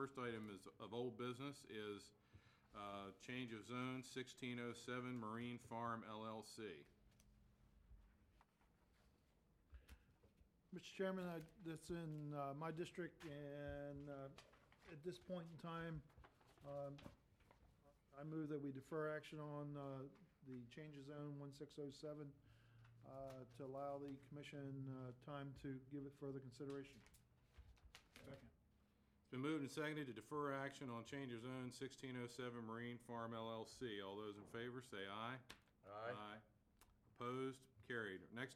first item is of old business is change of zone 1607 Marine Farm LLC. Mr. Chairman, that's in my district, and at this point in time, I move that we defer action on the change of zone 1607 to allow the commission time to give it further consideration. Second. It's been moved and seconded to defer action on change of zone 1607 Marine Farm LLC. All those in favor say aye. Aye. Opposed? Carried. Next